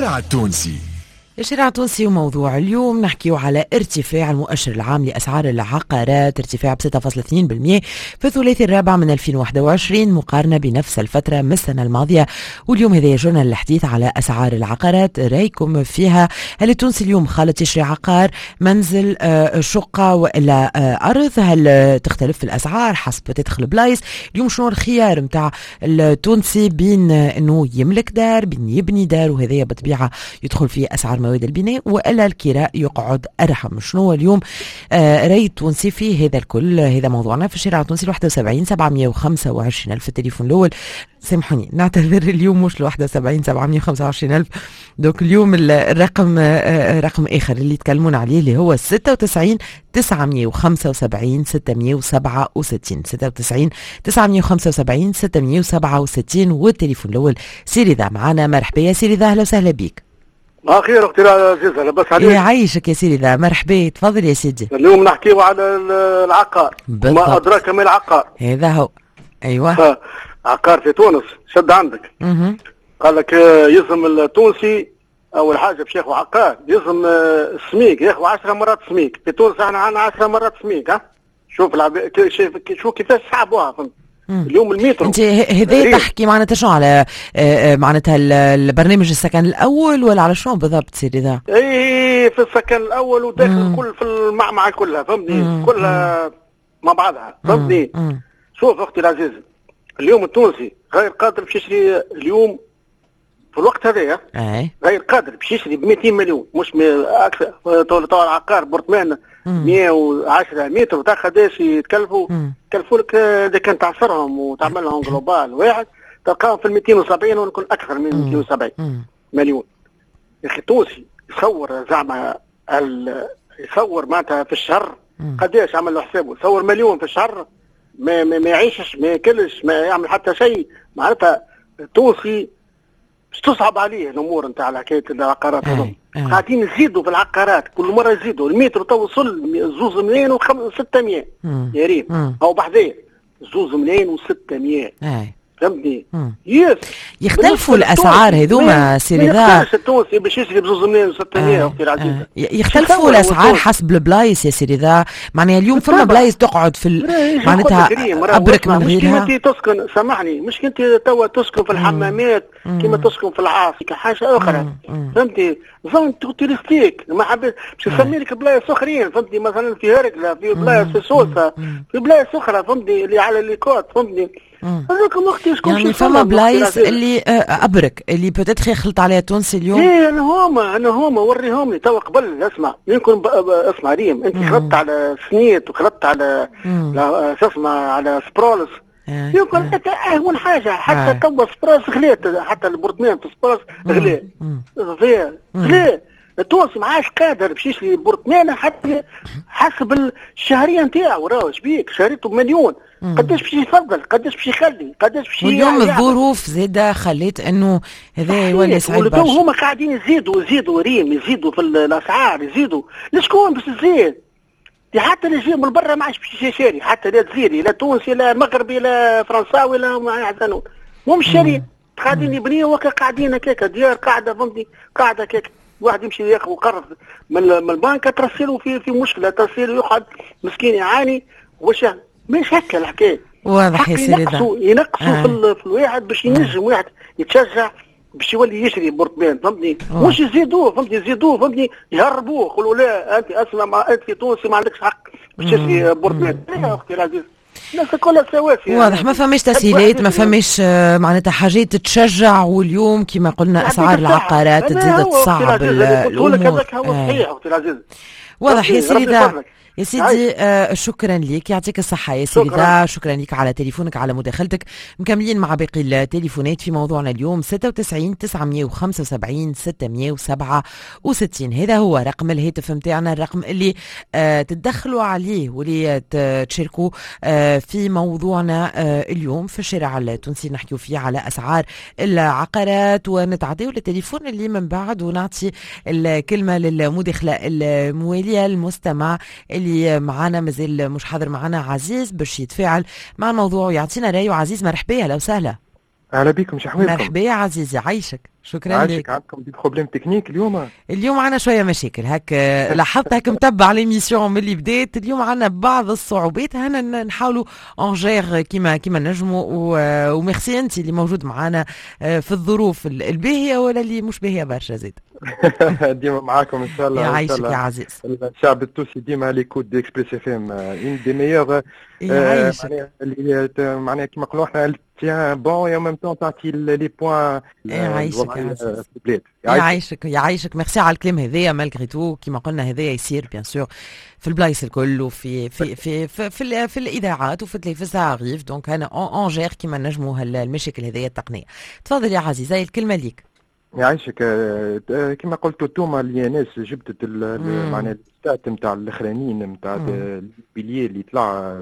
الشارع التونسي. الشارع التونسي وموضوع اليوم نحكيو على ارتفاع المؤشر العام لأسعار العقارات، ارتفاع ب 6.2% في الثلاثي الرابع من 2021 مقارنة بنفس الفترة من السنة الماضية. واليوم هذا يجرنا الحديث على أسعار العقارات، رأيكم فيها؟ هل التونسي اليوم خالد يشري عقار، منزل، شقة وإلا أرض؟ هل تختلف الأسعار حسب تدخل بلايص؟ اليوم شنو الخيار متاع التونسي بين أنه يملك دار، بين يبني دار وهذا بالطبيعة يدخل في أسعار مواد البناء، وإلا الكراء يقعد أرحم؟ شنو اليوم رأي التونسي في هذا الكل؟ هذا موضوعنا في الشارع التونسي. 71 725 ألف التليفون الأول. سامحوني نعتذر، اليوم مش 71 725 ألف، دوك اليوم الرقم رقم آخر اللي يتكلمون عليه اللي هو 96 975 667 96 975 667 والتليفون الأول. سيري ذا معنا، مرحبا يا سيري ذا، أهلا وسهلا بيك. خير اختي العزيزه، لاباس عليك؟ يعيشك يا سيدي ذا، مرحبا، تفضل يا سيدي. اليوم نحكيو على العقار. بالضبط. ما ادراك ما العقار؟ هذا هو. ايوه. عقار في تونس شد عندك. قال لك يلزم التونسي اول حاجه باش ياخذ عقار يلزم السميك، ياخذ 10 مرات سميك. في تونس احنا عندنا 10 مرات سميك. شوف شوف كيفاش صعبوها. فهمت؟ اليوم المترو انت هذا تحكي معناتها شنو على معناتها البرنامج السكن الاول ولا على شنو بالضبط سيدي ذا؟ اي في السكن الاول وداخل الكل في المعمعة كلها، فهمتني؟ كلها مع بعضها، فهمتني؟ شوف اختي العزيزه، اليوم التونسي غير قادر باش يشري اليوم في الوقت هذايا، غير قادر باش يشري ب 200 مليون، مش اكثر. طول العقار برطمان 110 متر وتاع قداش يتكلفوا لك اذا كان تعصرهم وتعمل لهم جلوبال واحد تلقاهم في 270 ونكون اكثر من 270 مليون. يا اخي التونسي يصور زعما يصور معناتها في الشهر قداش عمل له حسابه، يصور مليون في الشهر ما يعيشش، ما ياكلش، ما يعمل حتى شيء. معناتها التونسي مش تصعب عليه الامور نتاع حكايه العقارات هذوما. قاعدين يزيدوا في العقارات، كل مره يزيدوا. المتر تو وصل 2 ملايين و600 يا ريت، او بحذاه 2 ملايين و600. فهمتني؟ يختلفوا الاسعار هذوما سيري ذا. التونسي باش يشري ب 2 ملايين و600 اختي العزيزه. يختلفوا الاسعار حسب البلايص يا سيري ذا. معناها اليوم فما بلايص تقعد في معناتها ابرك من غيرها. مش انت تسكن، سامحني، مش انت توا تسكن في الحمامات كما تسكن في العاصمه، حاجه اخرى. فهمتي؟ زون توريستيك، ما حبيت باش نسمي لك بلايص اخرين. فهمتي؟ مثلا في هرقله، في بلايص في سوسه، في بلايص اخرى، فهمتي؟ اللي على الليكوت، فهمتني؟ هذوك وقت شكون يعني فما بلايص اللي ابرك اللي بوتيتر يخلط عليها التونسي اليوم. ايه انا هما وريهم لي توا قبل. اسمع يمكن اسمع ريم، انت خلطت على سنيت وخلطت على شو اسمه على سبرولس. يمكن اهون حاجه حتى توا سبرولس غليت، حتى البرطمان في سبرولس غلي غلي. التونسي ما عادش قادر باش يشري برطمانه حتى حسب الشهريه نتاعو. راهو شبيك شريته بمليون، قداش باش يفضل، قداش باش يخلي، قداش باش واليوم الظروف زاده خليت انه هذا يولي صعيب برشا. هما قاعدين يزيدوا ريم، يزيدوا في الاسعار، يزيدوا. لشكون باش تزيد؟ حتى اللي يجي من برا ما عادش باش يشاري، حتى لا تزيري لا تونسي لا مغربي لا فرنساوي لا ما يحزنون، هم شارين قاعدين يبنيوا قاعدين هكاك ديار قاعده، فهمتني؟ قاعده هكاك. واحد يمشي ياخذ قرض من البنك ترسله في مشكله، ترسله يقعد مسكين يعاني. واش مش هكا الحكايه؟ واضح يا سيدي. ينقصوا في الواحد باش ينجم واحد يتشجع باش يولي يشري برطمان، فهمتني؟ مش يزيدوه، فهمتني؟ يهربوه، يقولوا لا انت اسمع، انت في تونسي ما عندكش حق باش تشري برطمان. يا اختي العزيزه الناس كلها سواسية. واضح ما فماش تسهيلات، ما فماش معناتها حاجات تتشجع. واليوم كما قلنا اسعار العقارات تزيد تصعب الامور. هذاك هو صحيح اختي العزيزه. واضح يا سيدي. يا سيدي شكرا لك، يعطيك الصحة يا سيدي. شكرا لك على تليفونك، على مداخلتك. مكملين مع باقي التليفونات في موضوعنا اليوم. 96 975 667. هذا هو رقم الهاتف متاعنا، الرقم اللي تدخلوا عليه واللي تشاركوا في موضوعنا اليوم في الشارع التونسي. نحكيو فيه على أسعار العقارات، ونتعديو للتليفون اللي من بعد ونعطي الكلمة للمداخلة الموالية المستمع اللي معانا مازال مش حاضر معانا، عزيز، باش يتفاعل مع الموضوع ويعطينا رايه. عزيز مرحبا، اهلا وسهلا. اهلا بكم، شحوالكم؟ مرحبا يا عزيزي، عايشك. شكرا لك. عندكم دي بروبليم تكنيك اليوم عنا شويه مشاكل هك. لاحظت هك متبع ليميسيون من اللي بدات. اليوم عنا بعض الصعوبات، هنا نحاولوا انجير كيما نجموا. وميرسي انت اللي موجود معنا في الظروف الباهيه ولا اللي مش باهيه برشا زيد. ديما معاكم ان شاء الله. يعيشك يا عزيز. الشعب التونسي ديما ليكوت ديكسبريس اف ام ان دي ميور. اللي معناها كيما نقولوا احنا تيان بون يا ميم طون تعطي لي بوان. يعيشك ميرسي على الكلام هذايا. مالغري تو كيما قلنا هذايا يصير بيان سور في البلايص الكل وفي في في في في, في الاذاعات وفي التلفزيون عارف. دونك انا اونجير كيما نجموا المشاكل هذايا التقنيه. تفضل يا عزيزي الكلمه ليك. يعيشك. كما قلتوا انتوما اللي ناس جبدت معناها الستات نتاع الاخرانيين نتاع البيليي اللي طلع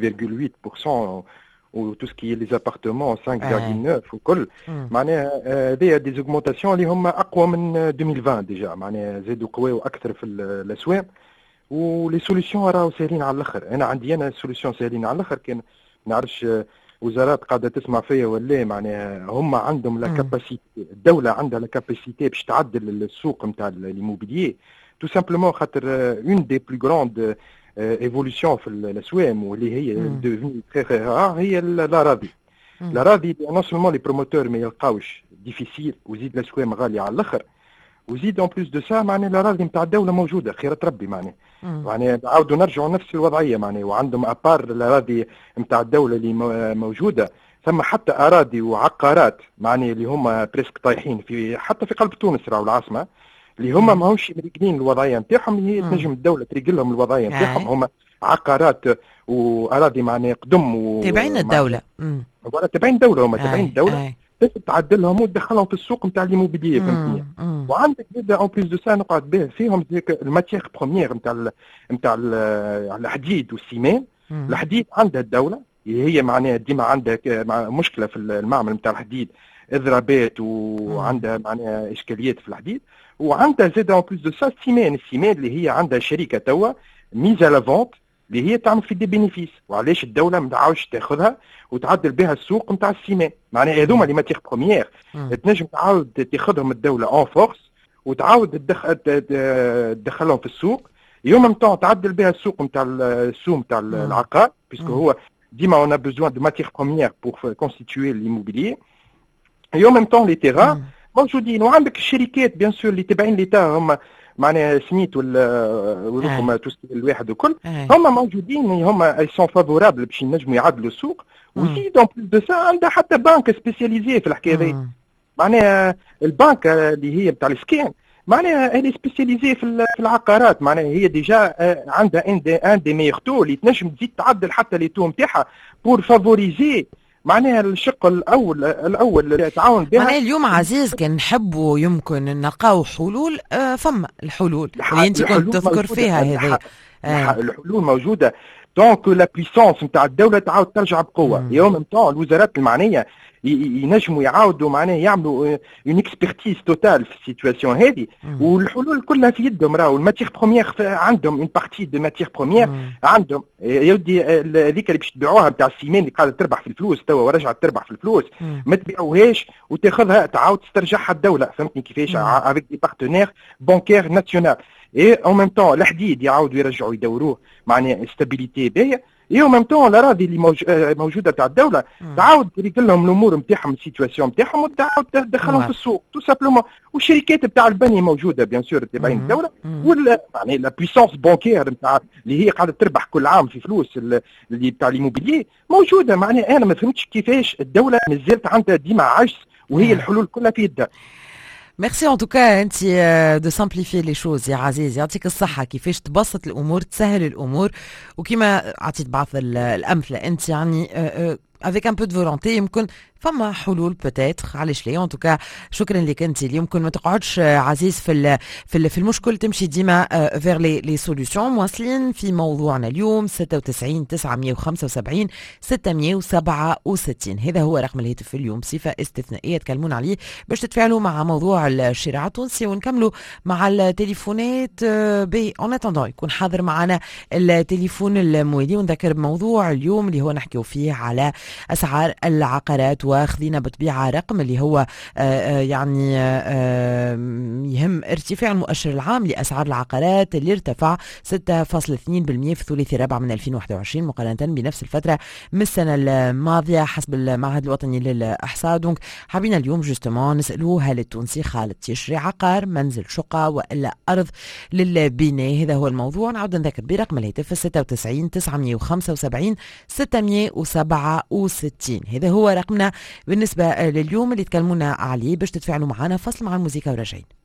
8.8% وتو سكي لي زابارتمون 5.9 وكل معناها هذيا دي زوغمونتاسيون اللي هما اقوى من 2020 ديجا. معناها زادوا قواو اكثر في الاسواق ولي سوليسيون راهو ساهلين على الاخر. انا عندي سوليسيون ساهلين على الاخر. كان نعرفش وزارات قاعده تسمع فيا ولا معناها هم عندهم لا كاباسيتي. الدوله عندها لا كاباسيتي باش تعدل السوق نتاع ليموبيليي تو سامبلومون خاطر اون دي بلو غروند ايفولوسيون في الاسواق واللي هي دوفني تري رار هي الاراضي. الاراضي نون سولمون لي بروموتور ما يلقاوش ديفيسيل وزيد الاسواق غاليه على الاخر وزيد اون بلوس دو سا معناها الاراضي نتاع الدوله موجوده خيرة ربي معناها. يعني نعاودوا نرجعوا نفس الوضعيه معناها. وعندهم ابار الاراضي نتاع الدوله اللي موجوده ثم حتى اراضي وعقارات معناها اللي هما بريسك طايحين في حتى في قلب تونس راهو العاصمه اللي هما ماهوش مريقلين الوضعيه نتاعهم اللي هي تنجم الدوله تريقل لهم الوضعيه نتاعهم. هما عقارات واراضي معناها قدم تابعين الدوله. ولا تابعين الدوله هما تابعين الدوله تعدلهم وتدخلهم في السوق نتاع ليموبيليي فهمتني. وعندك زاد اون بليس دو سا نقعد به فيهم الماتيير بروميير نتاع الحديد والسيمان. الحديد عندها الدوله هي معناها ديما عندها مشكله في المعمل نتاع الحديد اضرابات وعندها معناها اشكاليات في الحديد. وعندها زاد اون بليس دو سا السيمان اللي هي عندها شركه توا ميزا لا فونت اللي هي تعمل في دي بينيفيس. وعلاش الدوله ما تعاودش تاخذها وتعدل بها السوق نتاع السيمان معناها هذوما لي ماتيغ بروميير تنجم تعاود تاخذهم الدوله اون فورس وتعاود تدخلهم في السوق يوم نتاع تعدل بها السوق نتاع العقار بيسكو هو ديما اون ا بوزوان دو ماتيغ بروميير بور كونستيتوي ليموبيليي. يوم نتاع لي تيران موجودين. وعندك الشركات بيان سور اللي تابعين ليتا هما معناها سميت ولا الواحد وكل هما موجودين. هما اي سون فافورابل باش ينجموا يعدلوا السوق. وزيد اون بليس دو سا عندها حتى بنك سبيسياليزي في الحكايه هذه معناها البنك اللي هي بتاع السكان معناها هي سبيسياليزي في العقارات. معناها هي ديجا عندها ان دي ميغ تو اللي تنجم تزيد تعدل حتى لي تو نتاعها بور فافوريزي معناها الشق الاول تعاون بها. معناها اليوم عزيز كان نحبوا يمكن نلقاو حلول. فما الحلول اللي انت كنت تذكر فيها هذه. الحلول موجوده. دونك لا بويسونس نتاع الدوله تعاود ترجع بقوه. يوم نتاع الوزارات المعنيه ينجموا يعاودوا معناه يعملوا اون اكسبرتيز توتال في السيتواسيون هذه. والحلول كلها في يدهم. راهو الماتيغ بروميير عندهم اون بارتي دو ماتيغ بروميير عندهم يودي هذيك اللي باش تبيعوها نتاع السيمان اللي قاعده تربح في الفلوس توا ورجعت تربح في الفلوس ما تبيعوهاش وتاخذها تعاود تسترجعها الدوله. فهمتني كيفاش افيك دي بارتنير بانكير ناسيونال. اي اون ميم طون الحديد يعاودوا يرجعوا يدوروه معناها استابيليتي باهيه. اي اون ميم طون الاراضي اللي موجوده تاع الدوله تعاود تريقل لهم الامور نتاعهم السيتواسيون نتاعهم وتعاود تدخلهم في السوق تو سامبلومون. والشركات نتاع البني موجوده بيان سور تبعين الدوله. يعني لا بويسونس بانكير نتاع اللي هي قاعده تربح كل عام في فلوس اللي بتاع ليموبيليي موجوده. معناها انا ما فهمتش كيفاش الدوله مازالت عندها ديما عجز وهي الحلول كلها في يدها. ميرسي ان توكا انت دو سامبليفي لي شوز يا عزيز. يعطيك الصحه كيفاش تبسط الامور تسهل الامور. وكما عطيت بعض الامثله انت يعني avec un peu de volonté يمكن فما حلول بوتيتر علاش لا. ان توكا شكرا لك انت اللي يمكن ما تقعدش عزيز في المشكل تمشي ديما فير لي سوليوشن. مواصلين في موضوعنا اليوم 96 975 667 هذا هو رقم الهاتف اليوم صفه استثنائيه تكلمون عليه باش تتفاعلوا مع موضوع الشراء التونسي. ونكملوا مع التليفونات بي اون اتوندون يكون حاضر معنا التليفون الموالي. ونذكر بموضوع اليوم اللي هو نحكيو فيه على اسعار العقارات وخذينا بالطبيعة رقم اللي هو يعني يهم ارتفاع المؤشر العام لأسعار العقارات اللي ارتفع 6.2% في الثلث الرابع من 2021 مقارنة بنفس الفترة من السنة الماضية حسب المعهد الوطني للإحصاء. دونك حابين اليوم جوستمون نسألوه هل التونسي خالد يشري عقار منزل شقة وإلا أرض للبناء؟ هذا هو الموضوع. نعود نذكر برقم الهاتف 96 975 667. هذا هو رقمنا بالنسبة لليوم اللي تكلمونا عليه باش تتفاعلوا معنا. فصل مع الموسيقى وراجعين.